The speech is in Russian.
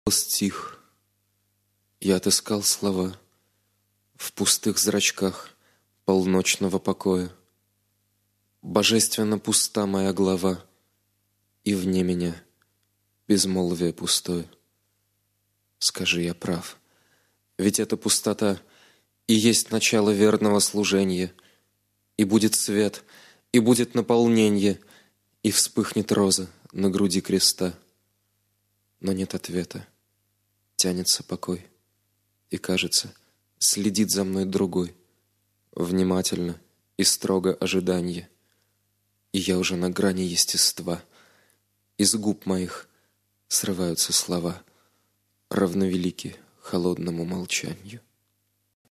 Стих. Я отыскал слова в пустых зрачках полночного покоя. Божественно пуста моя глава, и вне меня безмолвие пустое. Скажи, я прав, ведь эта пустота и есть начало верного служения, и будет свет, и будет наполнение, и вспыхнет роза на груди креста. Но нет ответа. Тянется покой, и, кажется, следит за мной другой, внимательно и строго ожиданье. И я уже на грани естества. Из губ моих срываются слова, равновелики холодному молчанию.